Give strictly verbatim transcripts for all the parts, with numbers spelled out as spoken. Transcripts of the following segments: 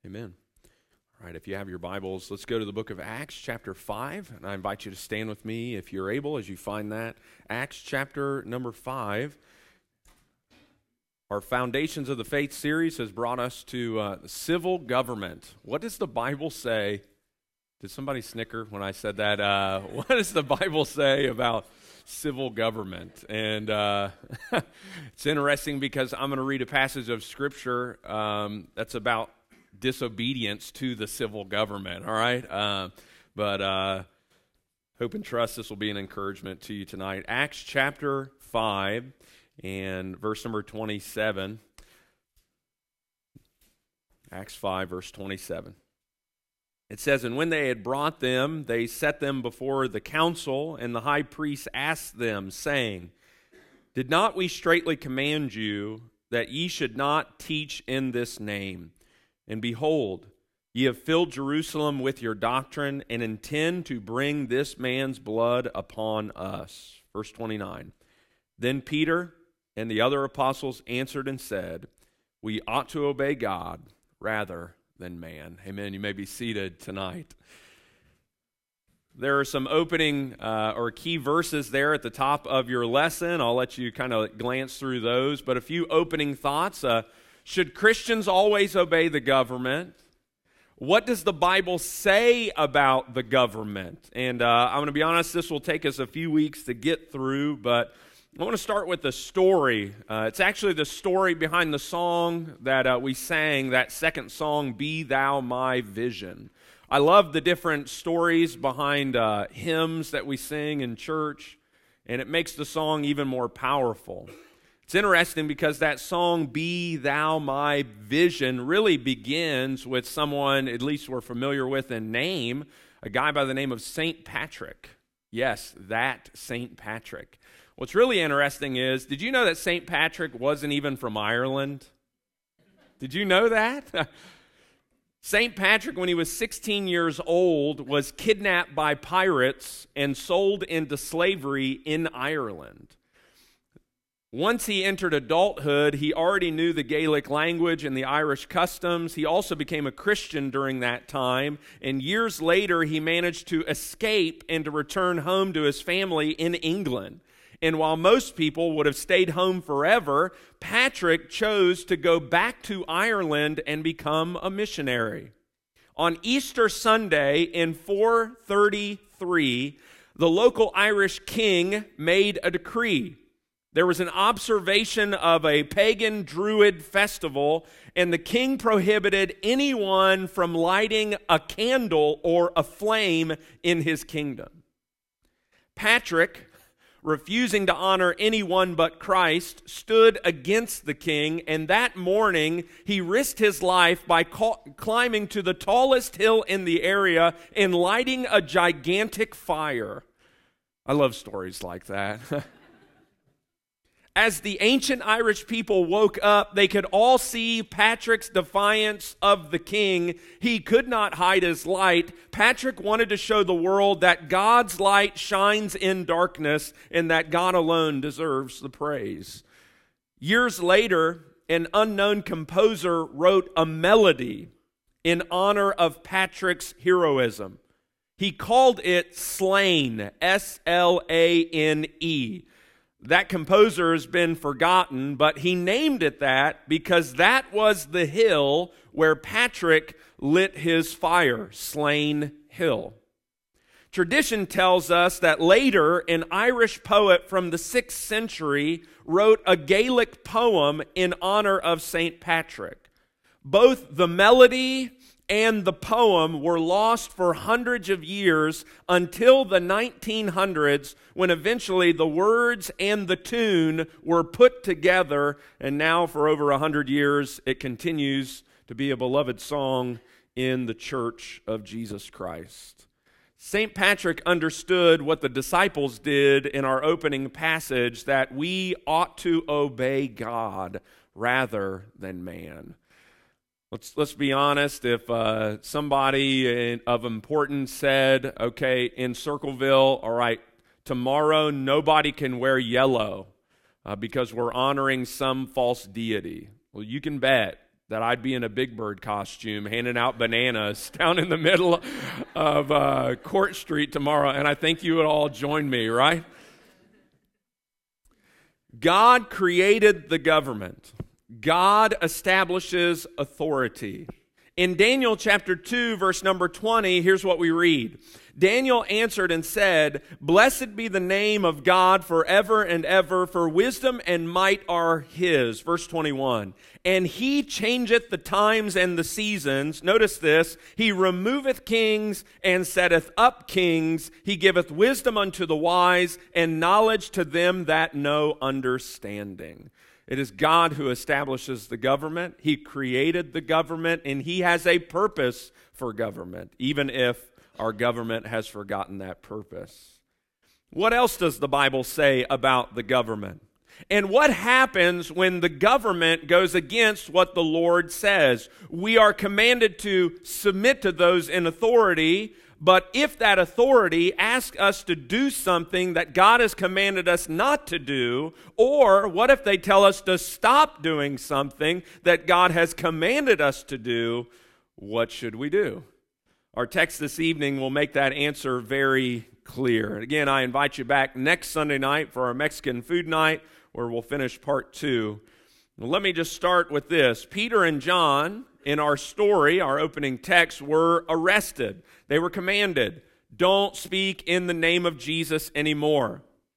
Amen. All right, if you have your Bibles, let's go to the book of Acts, chapter five. And I invite you to stand with me if you're able as you find that. Acts chapter number five. Our Foundations of the Faith series has brought us to uh, civil government. What does the Bible say? Did somebody snicker when I said that? Uh, what does the Bible say about civil government? And uh, it's interesting because I'm going to read a passage of Scripture um, that's about disobedience to the civil government, all right? Uh, but uh, hope and trust this will be an encouragement to you tonight. Acts chapter five and verse number twenty-seven. Acts five, verse twenty-seven. It says, "And when they had brought them, they set them before the council, and the high priest asked them, saying, Did not we straitly command you that ye should not teach in this name? And behold, ye have filled Jerusalem with your doctrine, and intend to bring this man's blood upon us." Verse twenty-nine. "Then Peter and the other apostles answered and said, We ought to obey God rather than man." Amen. You may be seated tonight. There are some opening uh, or key verses there at the top of your lesson. I'll let you kind of glance through those. But a few opening thoughts. Uh, should Christians always obey the government? What does the Bible say about the government? And uh, I'm going to be honest, this will take us a few weeks to get through, but I want to start with the story. Uh, it's actually the story behind the song that uh, we sang, that second song, "Be Thou My Vision." I love the different stories behind uh, hymns that we sing in church, and it makes the song even more powerful. It's interesting because that song, "Be Thou My Vision," really begins with someone, at least we're familiar with in name, a guy by the name of Saint Patrick. Yes, that Saint Patrick. What's really interesting is, did you know that Saint Patrick wasn't even from Ireland? Did you know that? Saint Patrick, when he was sixteen years old, was kidnapped by pirates and sold into slavery in Ireland. Once he entered adulthood, he already knew the Gaelic language and the Irish customs. He also became a Christian during that time, and years later he managed to escape and to return home to his family in England. And while most people would have stayed home forever, Patrick chose to go back to Ireland and become a missionary. On Easter Sunday in four thirty-three, the local Irish king made a decree. There was an observation of a pagan druid festival, and the king prohibited anyone from lighting a candle or a flame in his kingdom. Patrick, refusing to honor anyone but Christ, stood against the king, and that morning he risked his life by ca- climbing to the tallest hill in the area and lighting a gigantic fire. I love stories like that. As the ancient Irish people woke up, they could all see Patrick's defiance of the king. He could not hide his light. Patrick wanted to show the world that God's light shines in darkness and that God alone deserves the praise. Years later, an unknown composer wrote a melody in honor of Patrick's heroism. He called it Slane, S L A N E. That composer has been forgotten, but he named it that because that was the hill where Patrick lit his fire, Slane Hill. Tradition tells us that later an Irish poet from the sixth century wrote a Gaelic poem in honor of Saint Patrick. Both the melody and the poem were lost for hundreds of years until the nineteen hundreds, when eventually the words and the tune were put together, and now for over a hundred years it continues to be a beloved song in the Church of Jesus Christ. Saint Patrick understood what the disciples did in our opening passage, that we ought to obey God rather than man. Let's let's be honest, if uh, somebody of importance said, okay, in Circleville, all right, tomorrow nobody can wear yellow uh, because we're honoring some false deity. Well, you can bet that I'd be in a Big Bird costume handing out bananas down in the middle of uh, Court Street tomorrow, and I think you would all join me, right? God created the government. God establishes authority. In Daniel chapter two, verse number twenty, here's what we read. Daniel answered and said, "Blessed be the name of God forever and ever, for wisdom and might are his." Verse twenty-one, "And he changeth the times and the seasons." Notice this. "He removeth kings and setteth up kings. He giveth wisdom unto the wise and knowledge to them that know understanding." It is God who establishes the government. He created the government, and he has a purpose for government, even if our government has forgotten that purpose. What else does the Bible say about the government? And what happens when the government goes against what the Lord says? We are commanded to submit to those in authority, but if that authority asks us to do something that God has commanded us not to do, or what if they tell us to stop doing something that God has commanded us to do, what should we do? Our text this evening will make that answer very clear. Again, I invite you back next Sunday night for our Mexican food night, where we'll finish part two. Well, let me just start with this. Peter and John, in our story, our opening text, were arrested. They were commanded, don't speak in the name of Jesus anymore.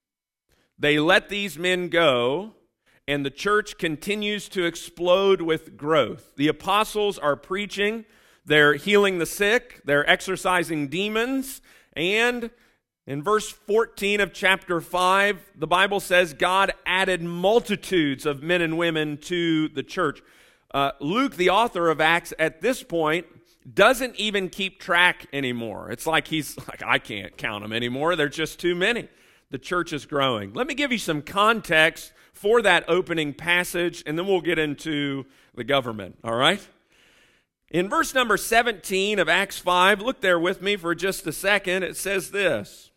They let these men go, and the church continues to explode with growth. The apostles are preaching, they're healing the sick, they're exorcising demons, and in verse fourteen of chapter five, the Bible says God added multitudes of men and women to the church. Uh, Luke, the author of Acts, at this point, doesn't even keep track anymore. It's like he's like, I can't count them anymore. There's just too many. The church is growing. Let me give you some context for that opening passage, and then we'll get into the government, all right? In verse number seventeen of Acts five, look there with me for just a second. It says this.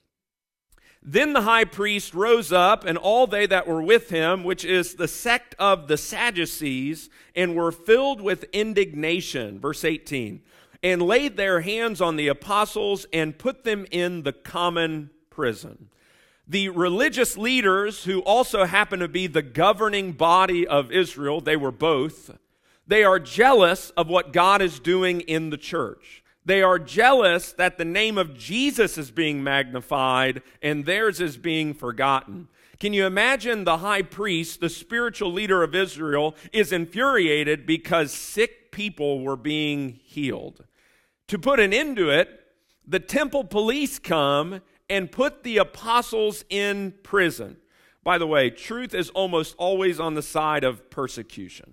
Then the high priest rose up, and all they that were with him, which is the sect of the Sadducees, and were filled with indignation, verse eighteen, and laid their hands on the apostles and put them in the common prison. The religious leaders, who also happen to be the governing body of Israel, they were both, they are jealous of what God is doing in the church. They are jealous that the name of Jesus is being magnified and theirs is being forgotten. Can you imagine the high priest, the spiritual leader of Israel, is infuriated because sick people were being healed? To put an end to it, the temple police come and put the apostles in prison. By the way, truth is almost always on the side of persecution.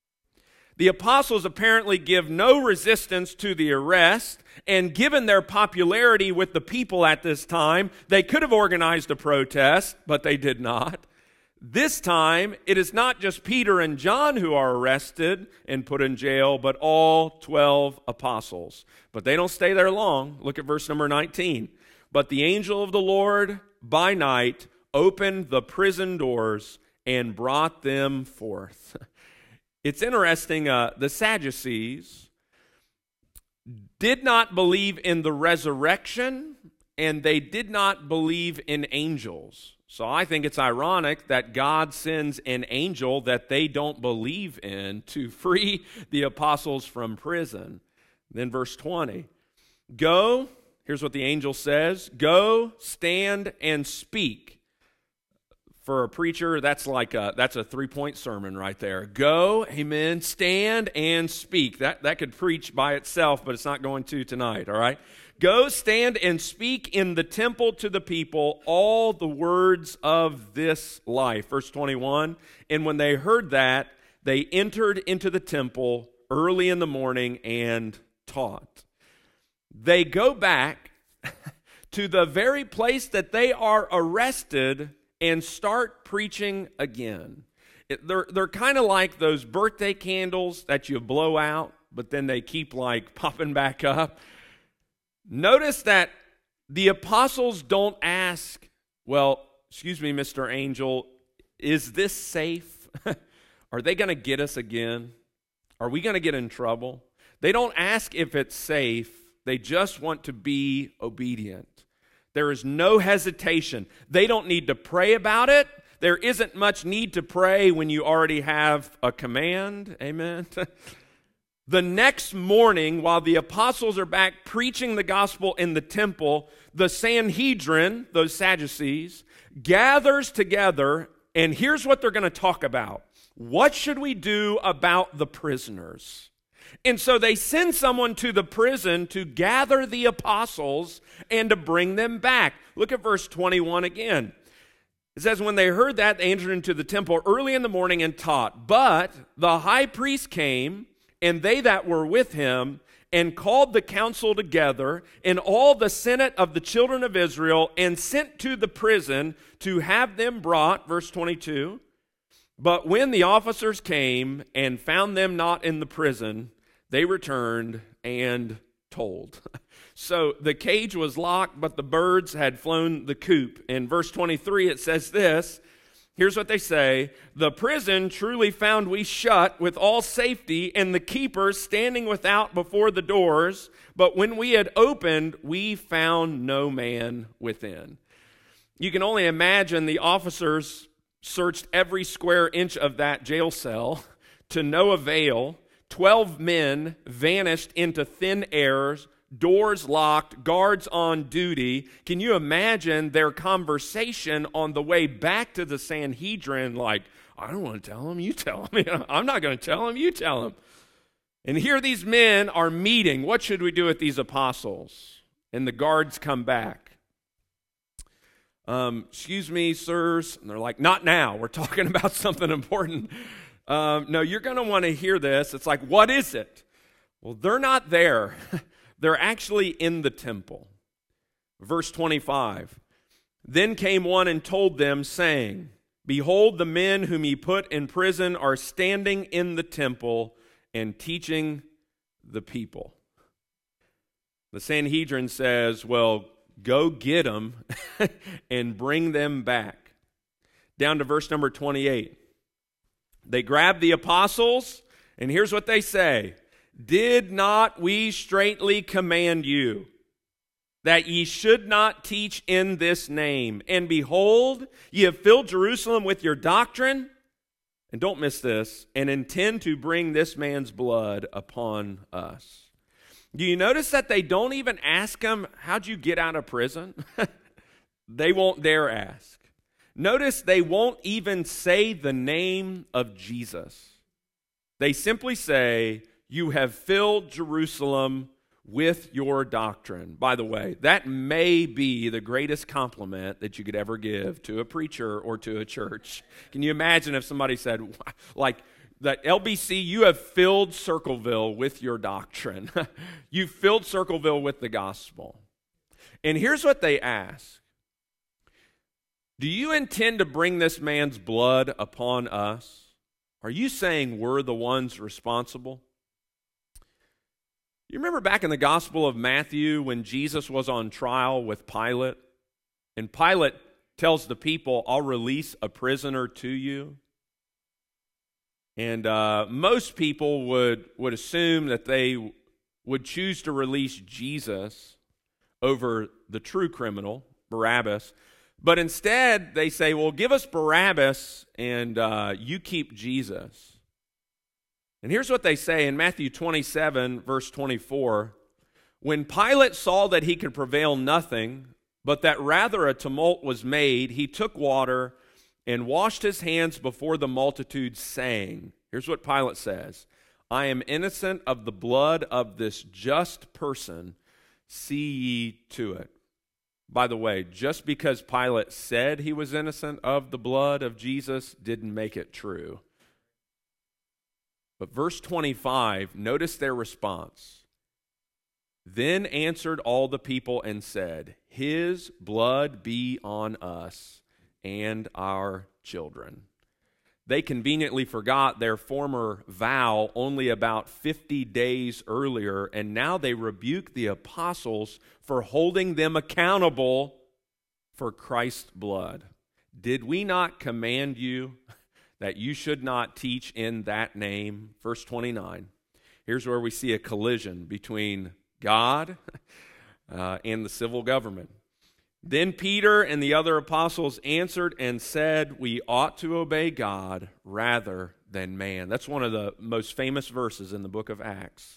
The apostles apparently give no resistance to the arrest, and given their popularity with the people at this time, they could have organized a protest, but they did not. This time, it is not just Peter and John who are arrested and put in jail, but all twelve apostles. But they don't stay there long. Look at verse number nineteen. But the angel of the Lord by night opened the prison doors and brought them forth. It's interesting, uh, the Sadducees did not believe in the resurrection, and they did not believe in angels. So I think it's ironic that God sends an angel that they don't believe in to free the apostles from prison. Then verse twenty, go, here's what the angel says, go, stand, and speak. For a preacher, that's like a, that's a three-point sermon right there. Go, amen, stand, and speak. That, that could preach by itself, but it's not going to tonight, all right? Go, stand, and speak in the temple to the people all the words of this life. Verse twenty-one, and when they heard that, they entered into the temple early in the morning and taught. They go back to the very place that they are arrested and start preaching again. It, they're they're kind of like those birthday candles that you blow out, but then they keep like popping back up. Notice that the apostles don't ask, well, excuse me, Mister Angel, is this safe? Are they going to get us again? Are we going to get in trouble? They don't ask if it's safe. They just want to be obedient. There is no hesitation. They don't need to pray about it. There isn't much need to pray when you already have a command. Amen. The next morning, while the apostles are back preaching the gospel in the temple, the Sanhedrin, those Sadducees, gathers together, and here's what they're going to talk about. What should we do about the prisoners? And so they send someone to the prison to gather the apostles and to bring them back. Look at verse twenty-one again. It says, when they heard that, they entered into the temple early in the morning and taught. But the high priest came, and they that were with him, and called the council together, and all the senate of the children of Israel, and sent to the prison to have them brought, verse twenty-two. But when the officers came and found them not in the prison, they returned and told. So the cage was locked, but the birds had flown the coop. In verse twenty-three, it says this. Here's what they say. The prison truly found we shut with all safety, and the keepers standing without before the doors. But when we had opened, we found no man within. You can only imagine the officers searched every square inch of that jail cell to no avail. Twelve men vanished into thin air, doors locked, guards on duty. Can you imagine their conversation on the way back to the Sanhedrin? Like, I don't want to tell them, you tell them. I'm not going to tell them, you tell them. And here these men are meeting. What should we do with these apostles? And the guards come back. Um, excuse me, sirs. And they're like, not now. We're talking about something important. Um, no, you're going to want to hear this. It's like, what is it? Well, they're not there. They're actually in the temple. Verse twenty-five. Then came one and told them, saying, behold, the men whom ye put in prison are standing in the temple and teaching the people. The Sanhedrin says, well, go get them and bring them back. Down to verse number twenty-eight. They grab the apostles, and here's what they say. Did not we straitly command you that ye should not teach in this name? And behold, ye have filled Jerusalem with your doctrine, and don't miss this, and intend to bring this man's blood upon us. Do you notice that they don't even ask him, how'd you get out of prison? They won't dare ask. Notice they won't even say the name of Jesus. They simply say, you have filled Jerusalem with your doctrine. By the way, that may be the greatest compliment that you could ever give to a preacher or to a church. Can you imagine if somebody said, like, that L B C, you have filled Circleville with your doctrine. You've filled Circleville with the gospel. And here's what they ask. Do you intend to bring this man's blood upon us? Are you saying we're the ones responsible? You remember back in the Gospel of Matthew when Jesus was on trial with Pilate? And Pilate tells the people, I'll release a prisoner to you. And uh, most people would, would assume that they would choose to release Jesus over the true criminal, Barabbas. But instead, they say, well, give us Barabbas and uh, you keep Jesus. And here's what they say in Matthew twenty-seven, verse twenty-four. When Pilate saw that he could prevail nothing, but that rather a tumult was made, he took water and washed his hands before the multitude, saying, here's what Pilate says, I am innocent of the blood of this just person, see ye to it. By the way, just because Pilate said he was innocent of the blood of Jesus didn't make it true. But verse twenty-five, notice their response. Then answered all the people and said, his blood be on us and our children. They conveniently forgot their former vow only about fifty days earlier, and now they rebuke the apostles for holding them accountable for Christ's blood. Did we not command you that you should not teach in that name. Verse twenty-nine. Here's where we see a collision between God uh, and the civil government. Then Peter and the other apostles answered and said, we ought to obey God rather than man. That's one of the most famous verses in the book of Acts.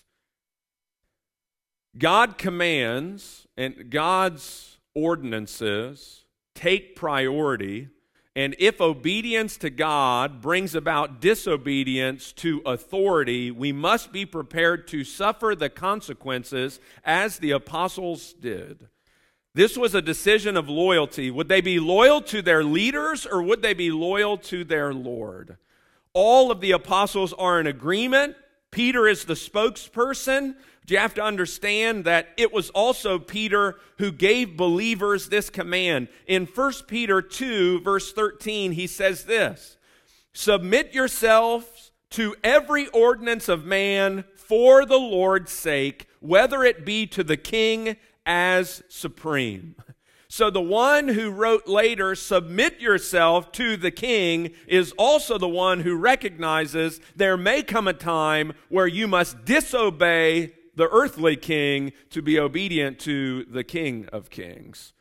God commands, and God's ordinances take priority, and if obedience to God brings about disobedience to authority, we must be prepared to suffer the consequences as the apostles did. This was a decision of loyalty. Would they be loyal to their leaders or would they be loyal to their Lord? All of the apostles are in agreement. Peter is the spokesperson. You have to understand that it was also Peter who gave believers this command. In First Peter two, verse thirteen, he says this, submit yourselves to every ordinance of man for the Lord's sake, whether it be to the king as supreme. So the one who wrote later, submit yourself to the king, is also the one who recognizes there may come a time where you must disobey the earthly king to be obedient to the King of Kings.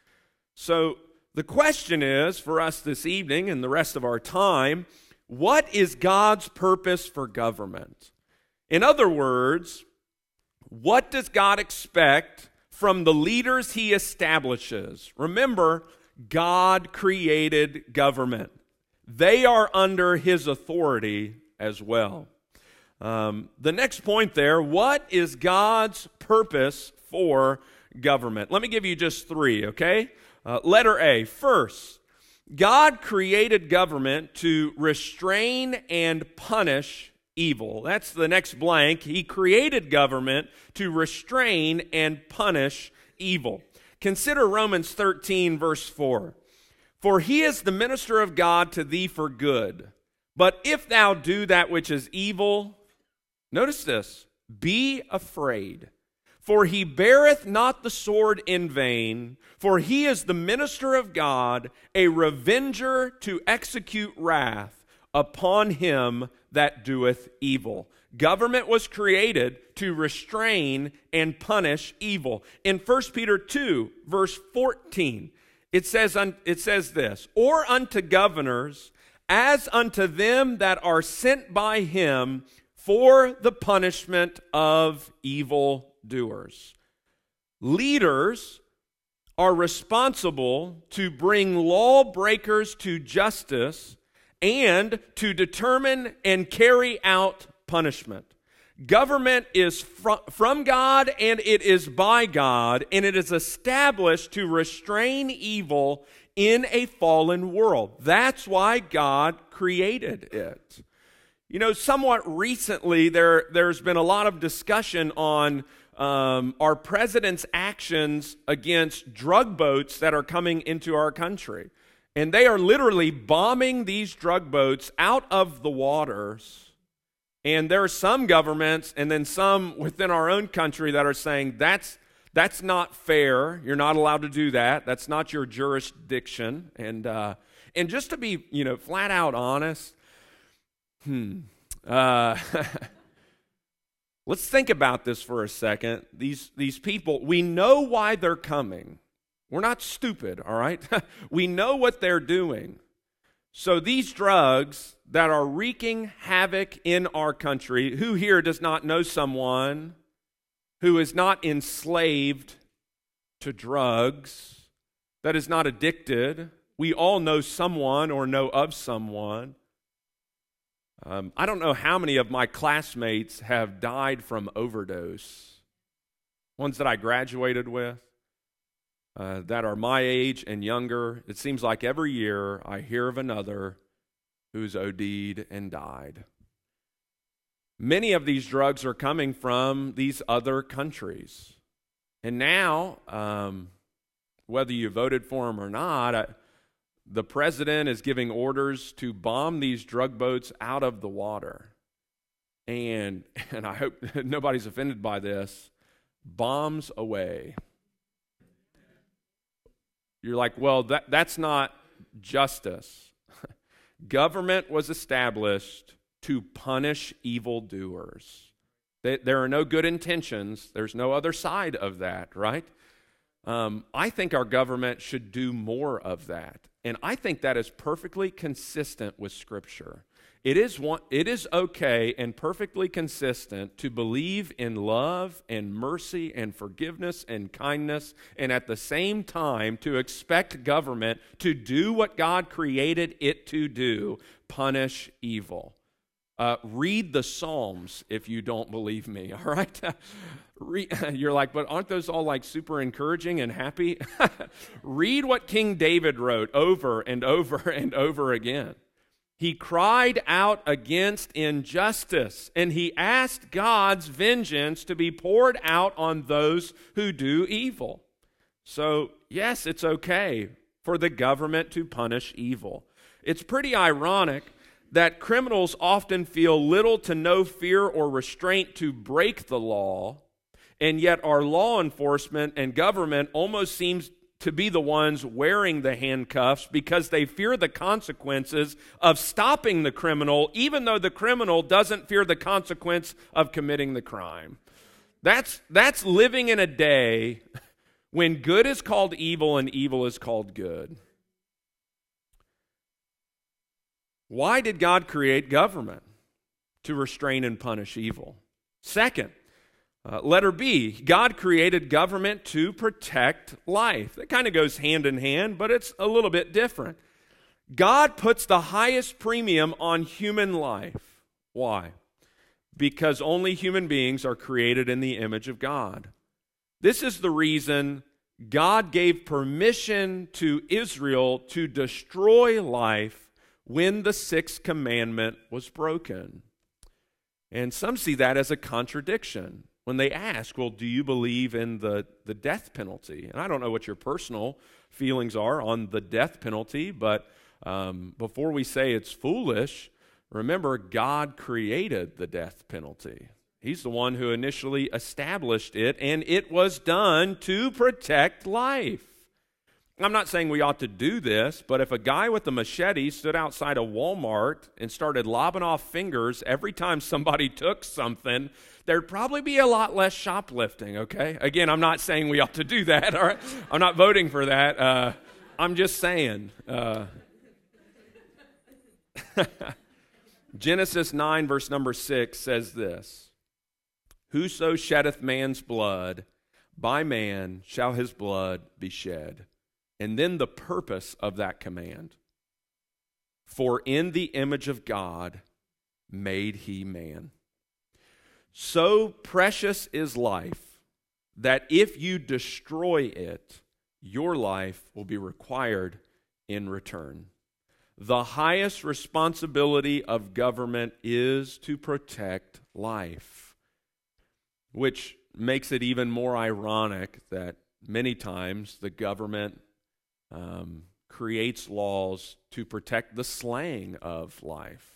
So the question is, for us this evening and the rest of our time, what is God's purpose for government? In other words, what does God expect from the leaders he establishes? Remember, God created government. They are under his authority as well. Um, the next point there, what is God's purpose for government? Let me give you just three, okay? Uh, letter A, first, God created government to restrain and punish evil. That's the next blank. He created government to restrain and punish evil. Consider Romans thirteen, verse four. For he is the minister of God to thee for good. But if thou do that which is evil, notice this, be afraid. For he beareth not the sword in vain, for he is the minister of God, a revenger to execute wrath upon him that doeth evil. Government was created to restrain and punish evil. In First Peter two, verse fourteen, it says, it says this, or unto governors, as unto them that are sent by him for the punishment of evildoers. Leaders are responsible to bring lawbreakers to justice and to determine and carry out punishment. Government is fr- from God and it is by God, and it is established to restrain evil in a fallen world. That's why God created it. You know, somewhat recently, there, there's been a lot of discussion on um, our president's actions against drug boats that are coming into our country. And they are literally bombing these drug boats out of the waters. And there are some governments and then some within our own country that are saying that's that's not fair. You're not allowed to do that. That's not your jurisdiction. And uh, and just to be, you know, flat out honest, hmm, uh, let's think about this for a second. These these people, we know why they're coming. We're not stupid, all right? We know what they're doing. So these drugs that are wreaking havoc in our country, who here does not know someone who is not enslaved to drugs, that is not addicted? We all know someone or know of someone. Um, I don't know how many of my classmates have died from overdose. Ones that I graduated with. Uh, that are my age and younger. It seems like every year I hear of another who's OD'd and died. Many of these drugs are coming from these other countries. And now, um, whether you voted for them or not, I, the president is giving orders to bomb these drug boats out of the water. And, and I hope nobody's offended by this, bombs away. You're like, well, that, that's not justice. Government was established to punish evildoers. There are no good intentions. There's no other side of that, right? Um, I think our government should do more of that. And I think that is perfectly consistent with Scripture. It is one, it is okay and perfectly consistent to believe in love and mercy and forgiveness and kindness, and at the same time to expect government to do what God created it to do, punish evil. Uh, read the Psalms if you don't believe me, all right? You're like, but aren't those all like super encouraging and happy? Read what King David wrote over and over and over again. He cried out against injustice, and he asked God's vengeance to be poured out on those who do evil. So, yes, it's okay for the government to punish evil. It's pretty ironic that criminals often feel little to no fear or restraint to break the law, and yet our law enforcement and government almost seems to be the ones wearing the handcuffs because they fear the consequences of stopping the criminal, even though the criminal doesn't fear the consequence of committing the crime. That's, that's living in a day when good is called evil and evil is called good. Why did God create government? To restrain and punish evil. Second, uh, letter B, God created government to protect life. That kind of goes hand in hand, but it's a little bit different. God puts the highest premium on human life. Why? Because only human beings are created in the image of God. This is the reason God gave permission to Israel to destroy life when the sixth commandment was broken. And some see that as a contradiction when they ask, well, do you believe in the, the death penalty? And I don't know what your personal feelings are on the death penalty, but um, before we say it's foolish, remember God created the death penalty. He's the one who initially established it, and it was done to protect life. I'm not saying we ought to do this, but if a guy with a machete stood outside a Walmart and started lobbing off fingers every time somebody took something, there'd probably be a lot less shoplifting, okay? Again, I'm not saying we ought to do that, all right? I'm not voting for that. Uh, I'm just saying. Uh, Genesis nine, verse number six says this, "Whoso sheddeth man's blood, by man shall his blood be shed." And then the purpose of that command. For in the image of God made he man. So precious is life that if you destroy it, your life will be required in return. The highest responsibility of government is to protect life, which makes it even more ironic that many times the government Um, creates laws to protect the slaying of life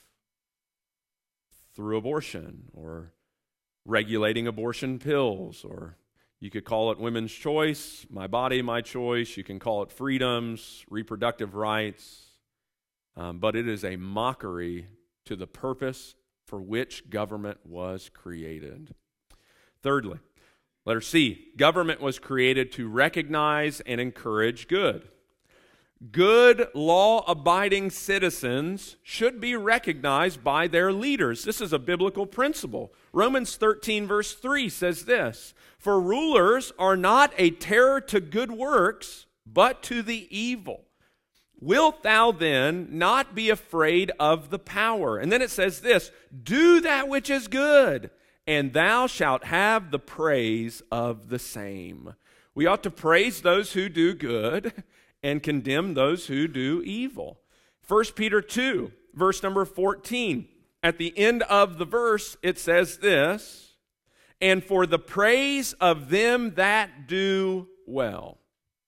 through abortion or regulating abortion pills, or you could call it women's choice, my body, my choice. You can call it freedoms, reproductive rights, um, but it is a mockery to the purpose for which government was created. Thirdly, letter C, government was created to recognize and encourage good. Good, law-abiding citizens should be recognized by their leaders. This is a biblical principle. Romans thirteen, verse three says this, "For rulers are not a terror to good works, but to the evil. Wilt thou then not be afraid of the power?" And then it says this, "Do that which is good, and thou shalt have the praise of the same." We ought to praise those who do good and condemn those who do evil. First Peter two, verse number fourteen. At the end of the verse, it says this, "And for the praise of them that do well."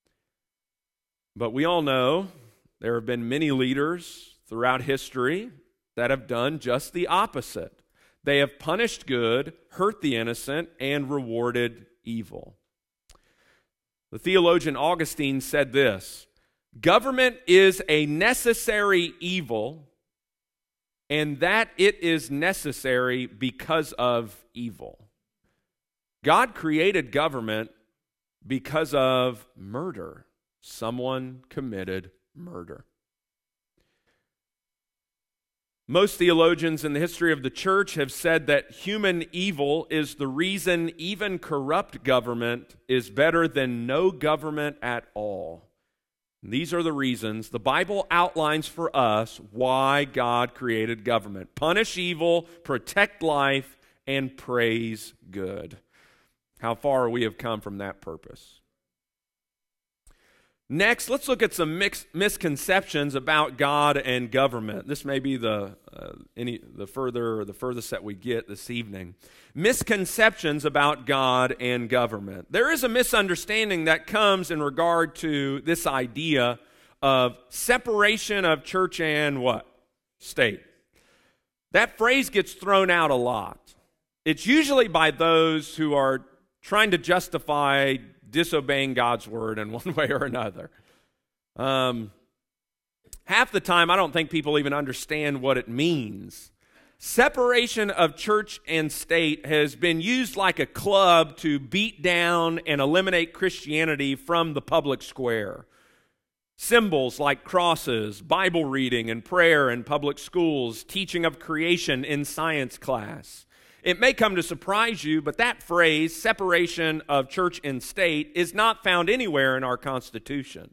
But we all know there have been many leaders throughout history that have done just the opposite. They have punished good, hurt the innocent, and rewarded evil. The theologian Augustine said this, "Government is a necessary evil and that it is necessary because of evil. God created government because of murder. Someone committed murder. Most theologians in the history of the church have said that human evil is the reason even corrupt government is better than no government at all. And these are the reasons the Bible outlines for us why God created government. Punish evil, protect life, and praise good. How far we have come from that purpose. Next, let's look at some mixed misconceptions about God and government. This may be the uh, any the further or the furthest that we get this evening. Misconceptions about God and government. There is a misunderstanding that comes in regard to this idea of separation of church and what? State. That phrase gets thrown out a lot. It's usually by those who are trying to justify disobeying God's word in one way or another. Um, half the time, I don't think people even understand what it means. Separation of church and state has been used like a club to beat down and eliminate Christianity from the public square. Symbols like crosses, Bible reading and prayer in public schools, teaching of creation in science class. It may come to surprise you, but that phrase, separation of church and state, is not found anywhere in our Constitution.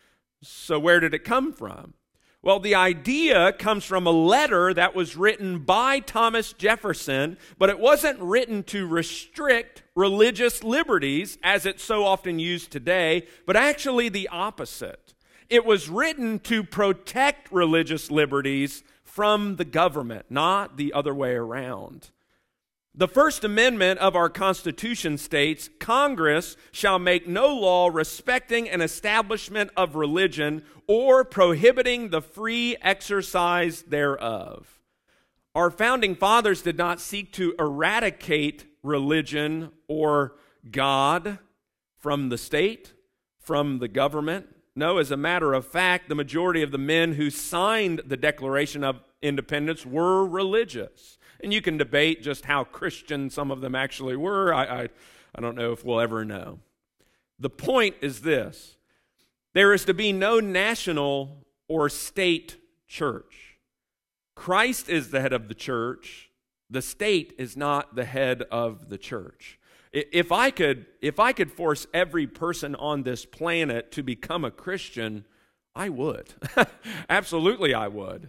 So where did it come from? Well, the idea comes from a letter that was written by Thomas Jefferson, but it wasn't written to restrict religious liberties, as it's so often used today, but actually the opposite. It was written to protect religious liberties from the government, not the other way around. The First Amendment of our Constitution states, Congress shall make no law respecting an establishment of religion or prohibiting the free exercise thereof. Our founding fathers did not seek to eradicate religion or God from the state, from the government. No, as a matter of fact, the majority of the men who signed the Declaration of Independence were religious. And you can debate just how Christian some of them actually were. I, I, I don't know if we'll ever know. The point is this. There is to be no national or state church. Christ is the head of the church. The state is not the head of the church. If I could, if I could force every person on this planet to become a Christian, I would. Absolutely I would.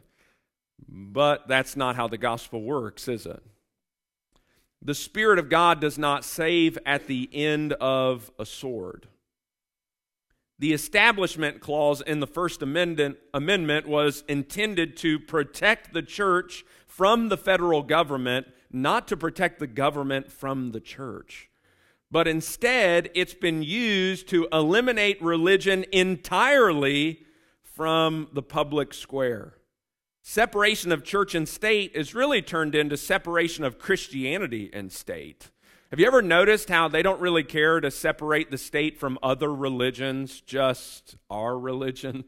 But that's not how the gospel works, is it? The Spirit of God does not save at the end of a sword. The Establishment Clause in the First Amendment, Amendment was intended to protect the church from the federal government, not to protect the government from the church. But instead, it's been used to eliminate religion entirely from the public square. Separation of church and state is really turned into separation of Christianity and state. Have you ever noticed how they don't really care to separate the state from other religions, just our religion?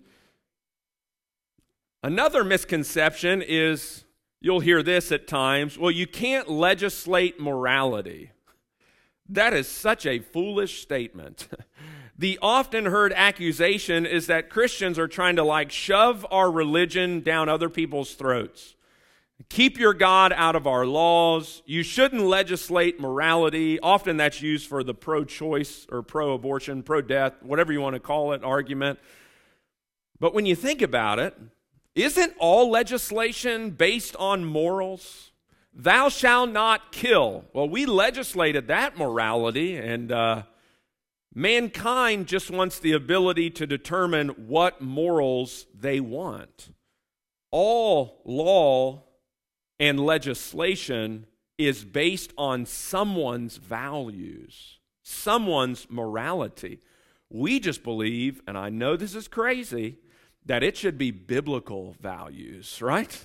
Another misconception is, you'll hear this at times, well, you can't legislate morality. That is such a foolish statement. The often heard accusation is that Christians are trying to like shove our religion down other people's throats. Keep your God out of our laws. You shouldn't legislate morality. Often that's used for the pro-choice or pro-abortion, pro-death, whatever you want to call it, argument. But when you think about it, isn't all legislation based on morals? Thou shalt not kill. Well, we legislated that morality, and uh, mankind just wants the ability to determine what morals they want. All law and legislation is based on someone's values, someone's morality. We just believe, and I know this is crazy, that it should be biblical values, right?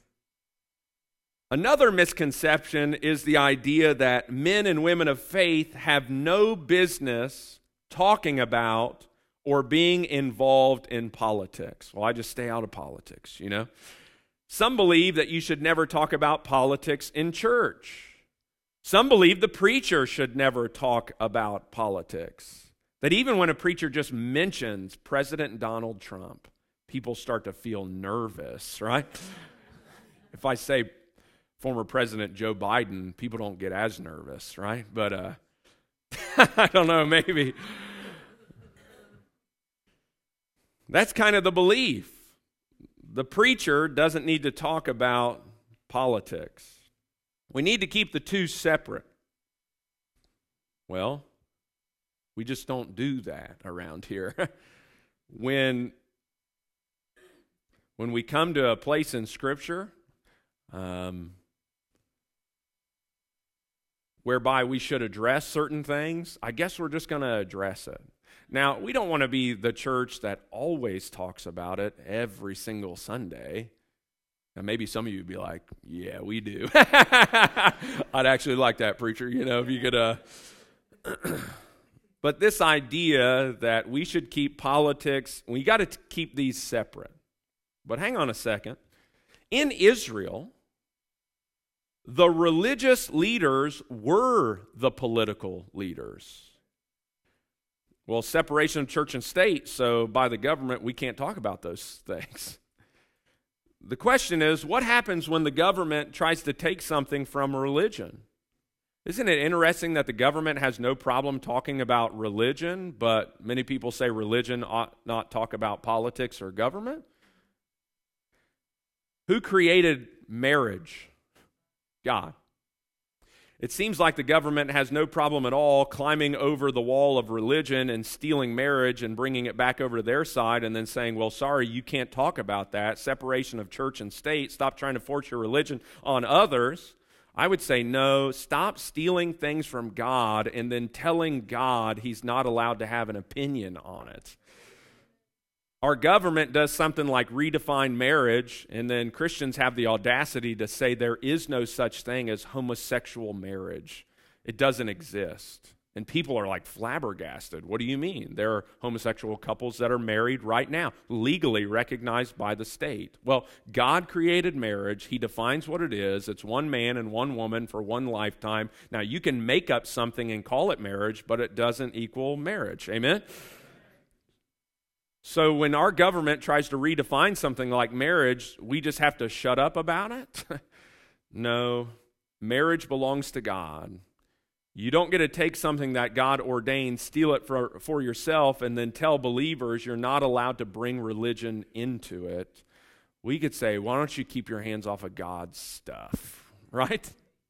Another misconception is the idea that men and women of faith have no business talking about or being involved in politics. Well, I just stay out of politics, you know? Some believe that you should never talk about politics in church. Some believe the preacher should never talk about politics. That even when a preacher just mentions President Donald Trump, people start to feel nervous, right? If I say former President Joe Biden, people don't get as nervous, right? But uh, I don't know, maybe. That's kind of the belief. The preacher doesn't need to talk about politics. We need to keep the two separate. Well, we just don't do that around here. when, when we come to a place in Scripture um, whereby we should address certain things, I guess we're just going to address it. Now, we don't want to be the church that always talks about it every single Sunday. Now, maybe some of you would be like, yeah, we do. I'd actually like that, preacher, you know, if you could. Uh... But this idea that we should keep politics, we got to keep these separate. But hang on a second. In Israel, the religious leaders were the political leaders. Well, separation of church and state, so by the government, we can't talk about those things. The question is, what happens when the government tries to take something from religion? Isn't it interesting that the government has no problem talking about religion, but many people say religion ought not talk about politics or government? Who created marriage? God. It seems like the government has no problem at all climbing over the wall of religion and stealing marriage and bringing it back over to their side and then saying, well, sorry, you can't talk about that. Separation of church and state. Stop trying to force your religion on others. I would say, no, stop stealing things from God and then telling God he's not allowed to have an opinion on it. Our government does something like redefine marriage, and then Christians have the audacity to say there is no such thing as homosexual marriage. It doesn't exist. And people are like flabbergasted. What do you mean? There are homosexual couples that are married right now, legally recognized by the state. Well, God created marriage. He defines what it is. It's one man and one woman for one lifetime. Now, you can make up something and call it marriage, but it doesn't equal marriage. Amen? So when our government tries to redefine something like marriage, we just have to shut up about it? No, marriage belongs to God. You don't get to take something that God ordained, steal it for, for yourself, and then tell believers you're not allowed to bring religion into it. We could say, why don't you keep your hands off of God's stuff, right?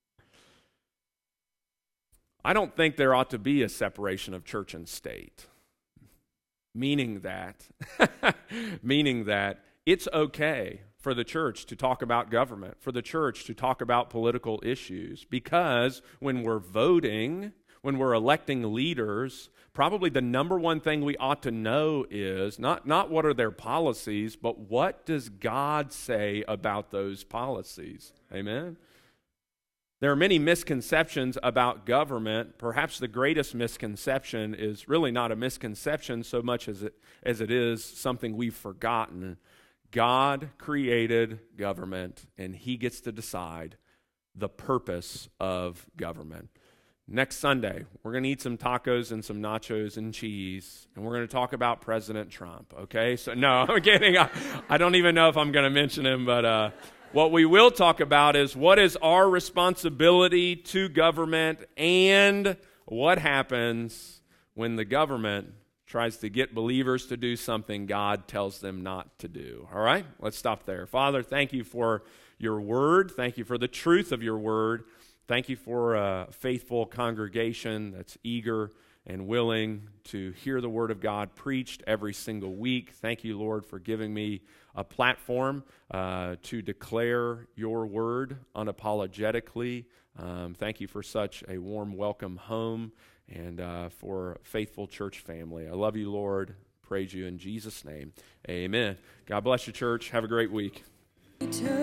I don't think there ought to be a separation of church and state. Meaning that, meaning that it's okay for the church to talk about government, for the church to talk about political issues, because when we're voting, when we're electing leaders, probably the number one thing we ought to know is not, not what are their policies, but what does God say about those policies? Amen? There are many misconceptions about government. Perhaps the greatest misconception is really not a misconception so much as it, as it is something we've forgotten. God created government, and he gets to decide the purpose of government. Next Sunday, we're going to eat some tacos and some nachos and cheese, and we're going to talk about President Trump, okay? So, no, I'm kidding. I, I don't even know if I'm going to mention him, but... Uh, What we will talk about is what is our responsibility to government and what happens when the government tries to get believers to do something God tells them not to do. All right? Let's stop there. Father, thank you for your word. Thank you for the truth of your word. Thank you for a faithful congregation that's eager and willing to hear the word of God preached every single week. Thank you, Lord, for giving me a platform uh, to declare your word unapologetically. Um, thank you for such a warm welcome home and uh, for faithful church family. I love you, Lord. Praise you in Jesus' name. Amen. God bless you, church. Have a great week.